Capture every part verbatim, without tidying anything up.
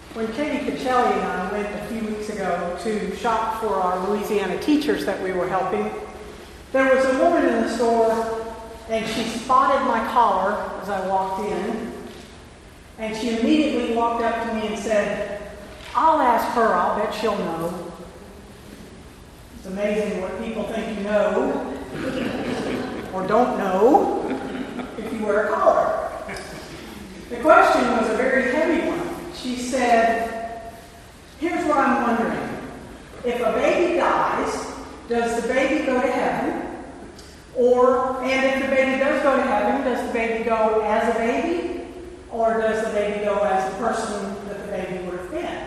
When Katie Caccelli and I went a few weeks ago to shop for our Louisiana teachers that we were helping, there was a woman in the store, and she spotted my collar as I walked in, and she immediately walked up to me and said, "I'll ask her, I'll bet she'll know." It's amazing what people think you know, or don't know, if you wear a collar. The question was a very heavy one. She said, "Here's what I'm wondering. If a baby dies, does the baby go to heaven? Or, and if the baby does go to heaven, does the baby go as a baby? Or does the baby go as the person that the baby would have been?"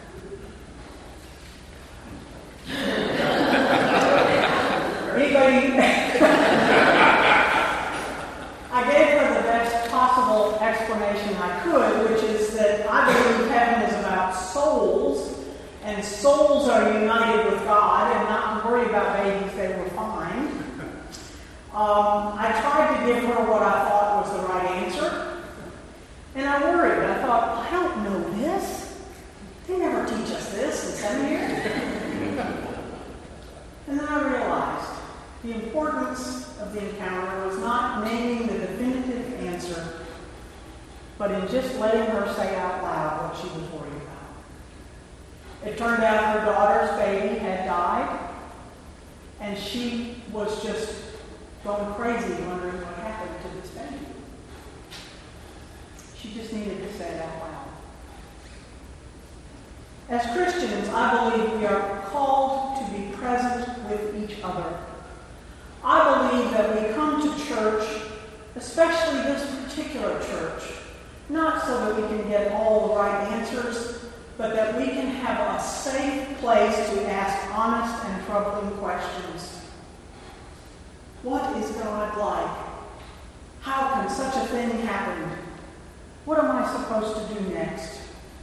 Anybody? I gave her the best possible explanation I could, which is that I believe heaven is about souls, and souls are united with God, and not to worry about babies, they were fine. Um, I tried to give her what I thought was the right answer, and I worried. I thought, I don't know this. They never teach us this in seminary. And then I realized the importance of the encounter was not naming the definitive answer, but in just letting her say out loud what she was worried about. It turned out her daughter's baby had died, and she was just going crazy wondering what happened to this baby. She just needed to say it out loud. As Christians, I believe we are called to be present with each other. I believe that we come to church, especially this particular church, not so that we can get all the right answers, but that we can have a safe place to ask honest and troubling questions. What is God like? How can such a thing happen? What am I supposed to do next?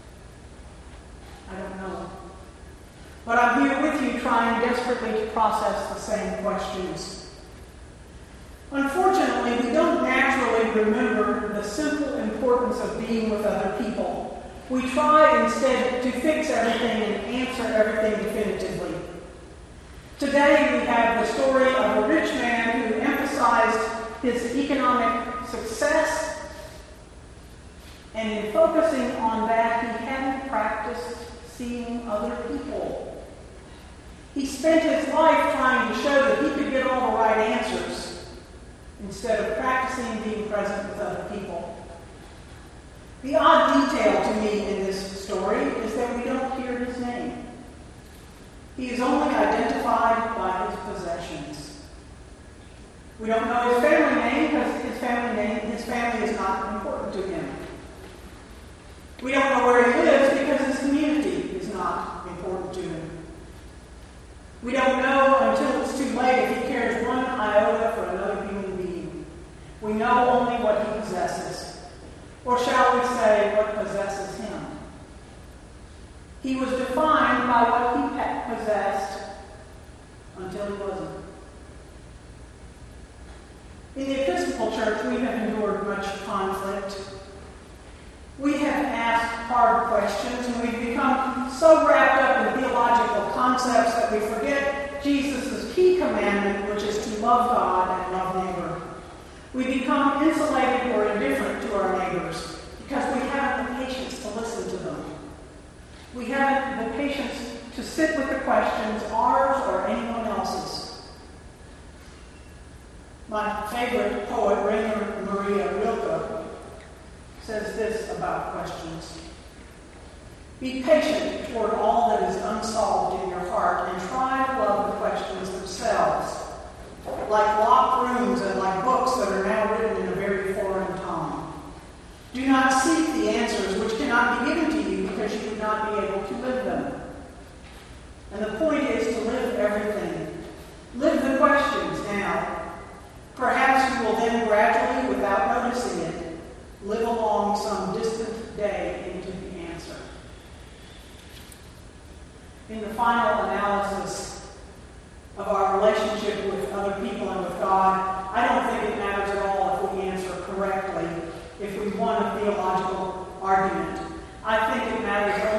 I don't know. But I'm here with you trying desperately to process the same questions. Unfortunately, we don't naturally remember the simple importance of being with other people. We try instead to fix everything and answer everything definitively. Today we have the story of a rich man who emphasized his economic success, and in focusing on that, he hadn't practiced seeing other people. He spent his life trying to show that he could get all the right answers, instead of practicing being present with other people. The odd detail to me in this story is that we don't hear his name. He is only identified by his possessions. We don't know his family name because his family name, his family is not important to him. We don't know where he lives because his community is not important to him. We don't know until it's too late if he cares one iota for another human being. We know only what he possesses. Or shall we say, what possesses him? He was defined by what he had possessed until he wasn't. In the Episcopal Church, we have endured much conflict. We have asked hard questions, and we've become so wrapped up in theological concepts that we forget Jesus' key commandment, which is to love God and love neighbor. We become insulated or indifferent to our neighbors because we haven't the patience to listen to them. We haven't the patience to sit with the questions, ours or anyone else's. My favorite poet, Rainer Maria Rilke, says this about questions. Be patient toward all that is unsolved in your heart and try to love the questions themselves, like locked rooms and like books that are now written in a very foreign tongue. Do not seek the answers which cannot be given to you because you would not be able to live them. And the point is to live everything. Live the questions now. Perhaps you will then gradually, without noticing it, live along some distant day into the answer. In the final analysis of our relationship with other people and with God, I don't think it matters at all if we answer correctly, if we won a theological argument. I think it matters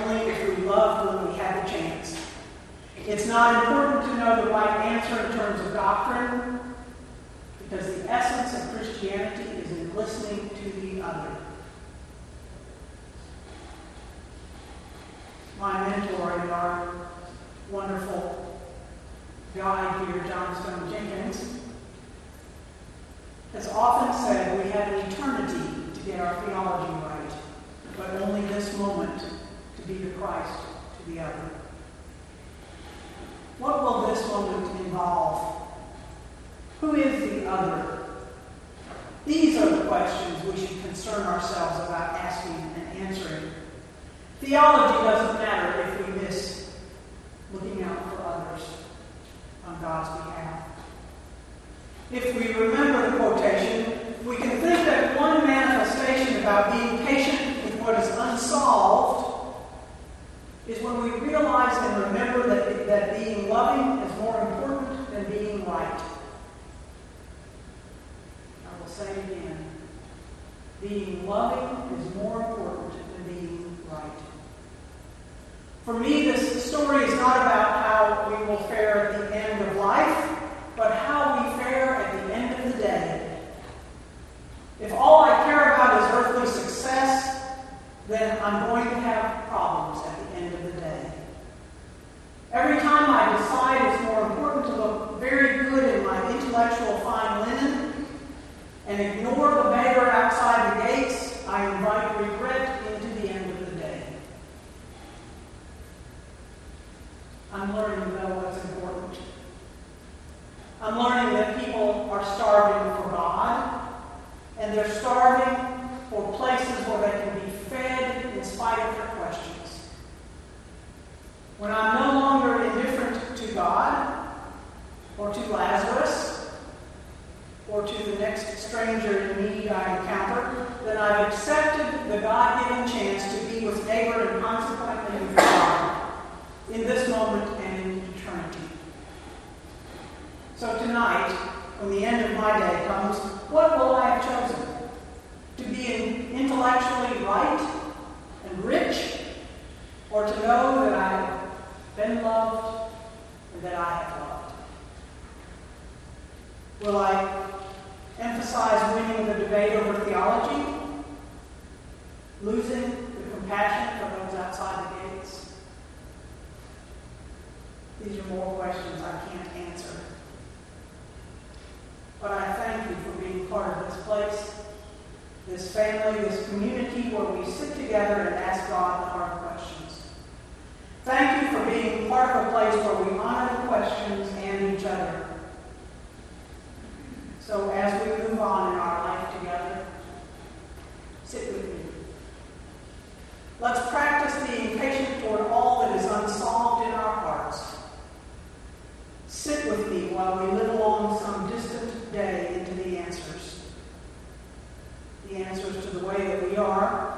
It's not important to know the right answer in terms of doctrine, because the essence of Christianity is in listening to the other. My mentor and our wonderful guide here, John Stone Jenkins, has often said we have an eternity to get our theology right, but only this moment to be the Christ to the other. What will this moment involve? Who is the other? These are the questions we should concern ourselves about asking and answering. Theology doesn't matter if we miss looking out for others on God's behalf. If we remember the quotation, we can think that one manifestation about being patient with what is unsolved is when we realize and remember that, that being loving is more important than being right. I will say it again. Being loving is more important than being right. For me, this story is not about how we will fare at the end of life, but how we fare at the end of the day. If all I care about is earthly success, then I'm going to have problems at the end of the day. Every time I decide it's more important to look very good in my intellectual fine linen and ignore the beggar outside the gates, I invite regret into the end of the day. I'm learning to know what's important. I'm learning that people are starving for God, and they're starving for places where they can be fed in spite of their questions. When I'm no longer indifferent to God, or to Lazarus, or to the next stranger in need I encounter, then I've accepted the God-given chance to be with neighbor and consequently with God in this moment and in eternity. So tonight, when the end of my day comes, what will I have chosen? To be intellectually right and rich, or to know that I have been loved and that I have loved? Will I emphasize winning the debate over theology, losing the compassion for those outside the gates? These are more questions I can't answer. But I thank you for being part of this place, this family, this community where we sit together and ask God the hard questions. Thank you for being part of a place where we honor the questions and each other. So as we move on in our life together, sit with me. Let's practice being patient toward all that is unsolved in our hearts. Sit with me while we live along some distant day into the answers. The answers to the way that we are,